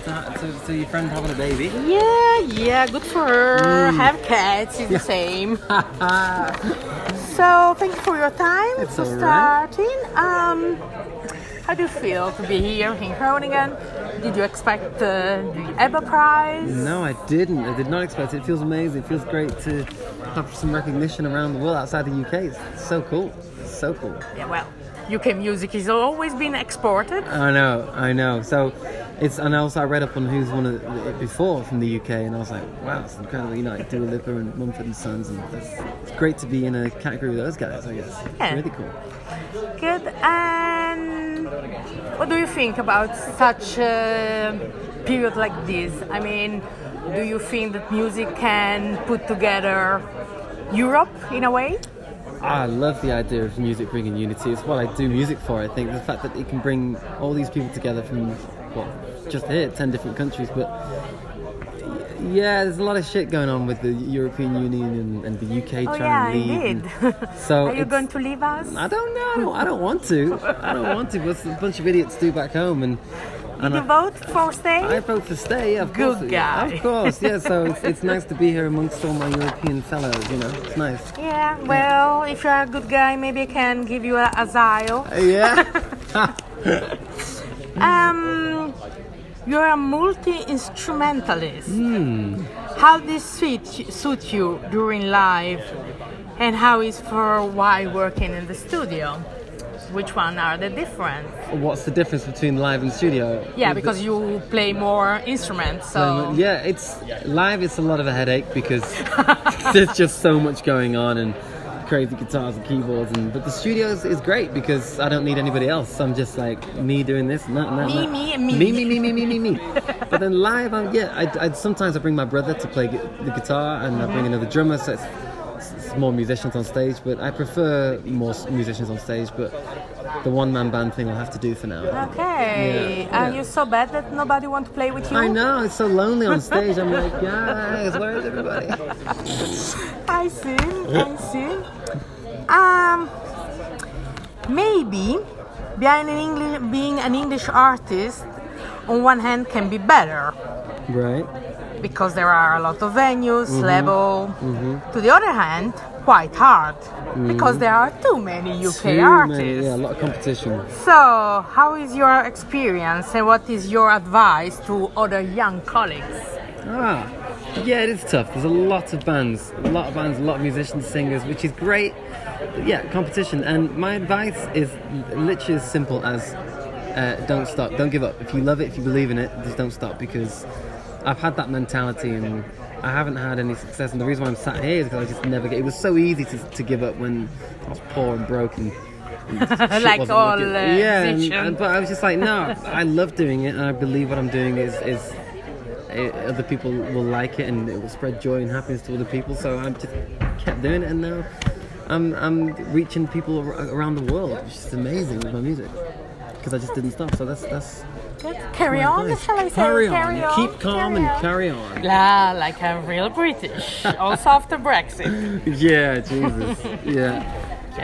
So your friend having a baby? Yeah, good for her. Have cats, it's the same. So, thank you for your time It's for all right. starting. How do you feel to be here in Groningen? Did you expect the EBBA Prize? No, I didn't. I did not expect it. It feels amazing. It feels great to have some recognition around the world outside the UK. It's so cool. So cool. Yeah, well, UK music has always been exported. I know. So and also I read up on who's won it before from the UK, and I was like, wow, it's incredible. You know, like Dua Lipa and Mumford & Sons, and it's great to be in a category with those guys, I guess. Yeah. Really cool. Good. And what do you think about such a period like this? I mean, do you think that music can put together Europe in a way? I love the idea of music bringing unity. It's what I do music for. I think the fact that it can bring all these people together from, just here, 10 different countries. But yeah, there's a lot of shit going on with the European Union and the UK trying to leave. Indeed. So Are you going to leave us? I don't know. I don't want to. What's a bunch of idiots do back home? And Did you vote for stay? I vote for stay, yeah, of course. Good guy. Of course, yeah. So it's nice to be here amongst all my European fellows, you know. It's nice. Yeah, well, if you're a good guy, maybe I can give you a asile. Yeah. You're a multi-instrumentalist. How does this suit you during live? And how is for while working in the studio? Which one are the different? What's the difference between live and studio? Yeah, because you play more instruments, so... Yeah, it's live. It's a lot of a headache because there's just so much going on and crazy guitars and keyboards. But the studio is great because I don't need anybody else. I'm just like me doing this, me. But then live, I sometimes bring my brother to play the guitar, and I bring another drummer, so it's more musicians on stage. But I prefer more musicians on stage. But the one-man band thing I'll have to do for now. Okay. Yeah. Are you so bad that nobody wants to play with you? I know, it's so lonely on stage. I'm like, guys, where is everybody? I see. Maybe being an English artist on one hand can be better. Right. Because there are a lot of venues, label. To the other hand, quite hard. Because there are too many UK artists. Yeah, a lot of competition. So, how is your experience and what is your advice to other young colleagues? Yeah, it is tough. There's a lot of bands, a lot of musicians, singers, which is great. Yeah, competition. And my advice is literally as simple as don't stop, don't give up. If you love it, if you believe in it, just don't stop, because I've had that mentality and I haven't had any success. And the reason why I'm sat here is because I just never get. It was so easy to give up when I was poor and broken. Like all musicians. But I was just like, no, I love doing it, and I believe what I'm doing is other people will like it, and it will spread joy and happiness to other people. So I just kept doing it, and now I'm reaching people around the world, which is amazing with my music, because I just didn't stop. So that's Carry on, shall I say? Carry on. Keep calm and carry on. Yeah, like a real British. Also after Brexit. Yeah, Jesus. Yeah.